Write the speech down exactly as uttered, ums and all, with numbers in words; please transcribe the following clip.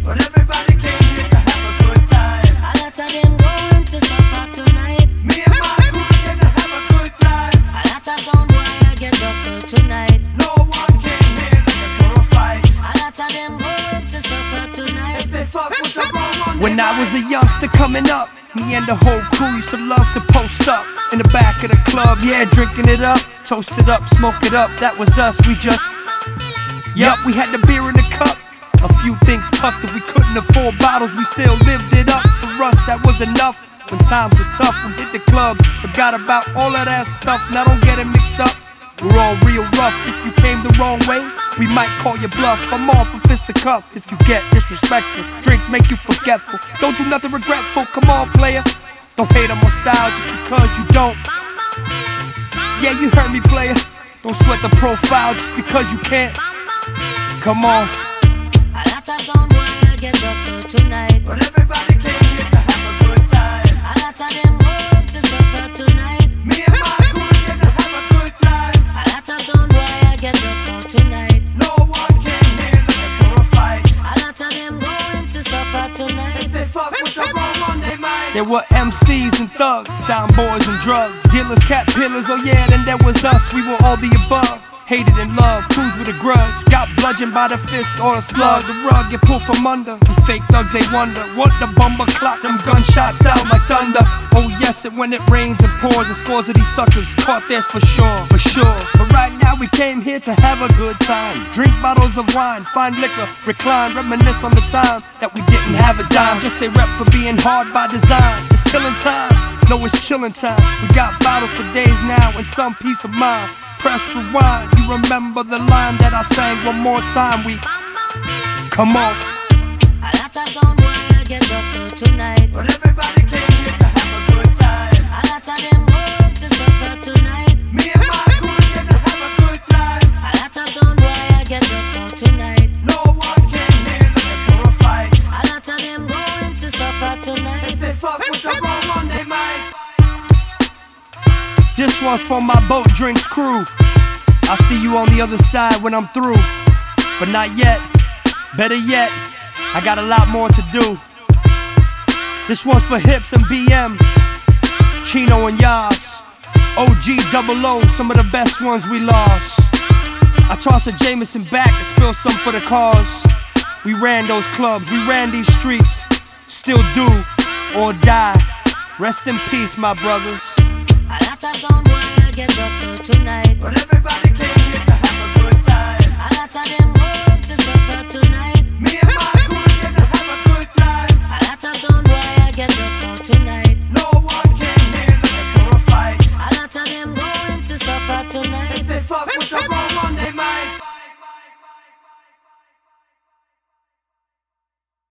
but everybody came here to have a good time. A lot of them going to suffer tonight. Me and my crew came to have a good time. A lot of sound boy get hustled tonight. No one came here looking for a fight. A lot of them going to suffer tonight. If they fuck with the wrong one, When they I was a might. youngster coming up, me and the whole crew used to love to post up in the back of the club, yeah, drinking it up, toast it up, smoke it up, that was us, we just, yup, we had the beer in the cup, a few things tucked, if we couldn't afford bottles, we still lived it up, for us that was enough, when times were tough, we hit the club, forgot about all of that stuff, now don't get it mixed up, we're all real rough, if you came the wrong way, we might call you bluff. I'm all for fisticuffs if you get disrespectful. Drinks make you forgetful. Don't do nothing regretful. Come on, player. Don't hate on my style just because you don't. Yeah, you heard me, player. Don't sweat the profile just because you can't. Come on. A lot of sound boy get hustled tonight. But everybody came here to have a good time. A lot of them going to suffer tonight. Me and my crew came to have a good time. A lot of sound boy get hustled tonight. No one came here looking for a fight. A lot of them going to suffer tonight. If they fuck with the wrong one, they might. There were M Cs and thugs, sound boys and drugs, dealers, cat pillars, oh yeah, then there was us, we were all the above. Hated and loved, crews with a grudge, got bludgeoned by the fist or a slug. The rug get pulled from under, these fake thugs they wonder what the bumper clock, them gunshots sound like thunder. Oh yes, and when it rains and pours, the scores of these suckers caught theirs for sure, for sure. But right now we came here to have a good time, drink bottles of wine, find liquor, recline, reminisce on the time that we didn't have a dime. Just say rep for being hard by design, it's killing time, no it's chilling time. We got bottles for days now and some peace of mind. Press rewind, you remember the line that I sang one more time, we, come on. A lot of sound boy get hustled tonight. But everybody came here to have a good time. A lot of them going to suffer tonight. Me and my crew came to have a good time. A lot of sound boy get hustled tonight. No one came here looking for a fight. A lot of them going to suffer tonight. If they fuck with the wrong one, they might. This one's for my boat drinks crew. I'll see you on the other side when I'm through. But not yet, better yet, I got a lot more to do. This one's for Hips and B M, Chino and Yas, O G double O, some of the best ones we lost. I toss a Jameson back and spill some for the cause. We ran those clubs, we ran these streets, still do or die. Rest in peace, my brothers. A lot of sound boy get hustled tonight. But everybody came here to have a good time. A lot of them going to suffer tonight. Me and my crew came to have a good time. A lot of sound boy get hustled tonight. No one came here looking for a fight. A lot of them going to suffer tonight.